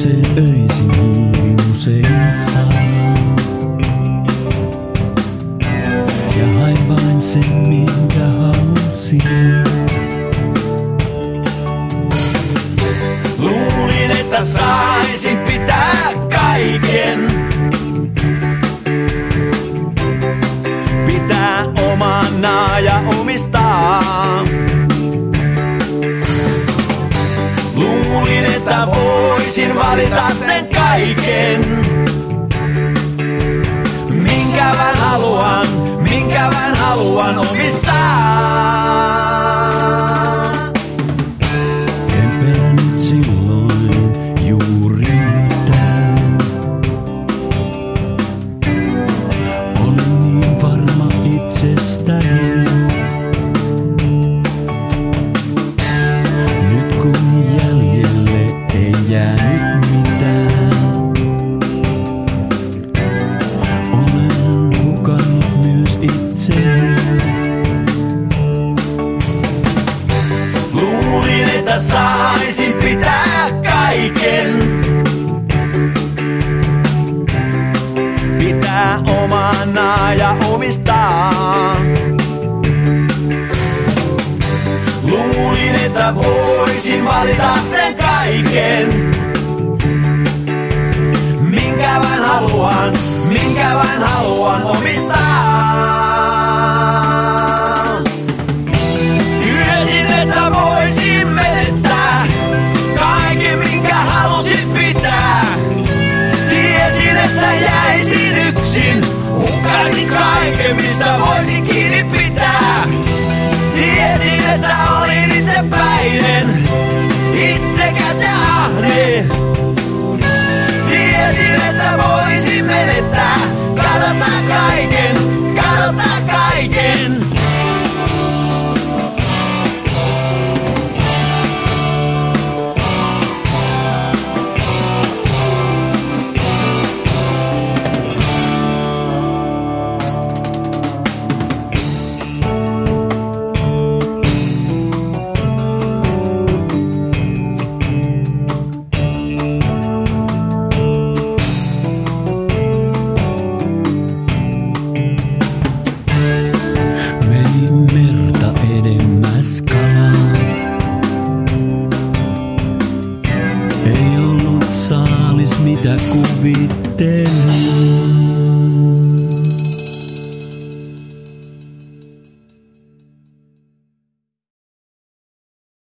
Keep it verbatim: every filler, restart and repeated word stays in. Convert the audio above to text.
Juoksee öisin hiirin usein saa. Ja hain vain sen, minkä halusin. Luulin, että saisin pitää kaiken. Pitää omana ja omistaa. Luulin, että voisin valita sen kaiken. Minkä vain haluan, minkä vain haluan omistaa. En pelännyt silloin juuri mitään. Olin niin varma itsestäni. Nyt kun jäljelle ei jäänyt mitään, olen hukannut myös itseni. Luulin, että saisin pitää kaiken. Pitää omana ja omistaa. Luulin, että voisin valita sen kaiken. Minkä vain haluan, minkä vain haluan omistaa. Tiesin, että voisin menettää kaiken, minkä halusin pitää. Tiesin, että jäisin yksin, hukaisin kaiken, mistä voisin kiinni pitää. Tiesin, että olin itsepäinen, itsekäs ja ahne. Tiesin, että voisin menettää, kadota kaiken, kadota kaiken. Mitä kuvittelin.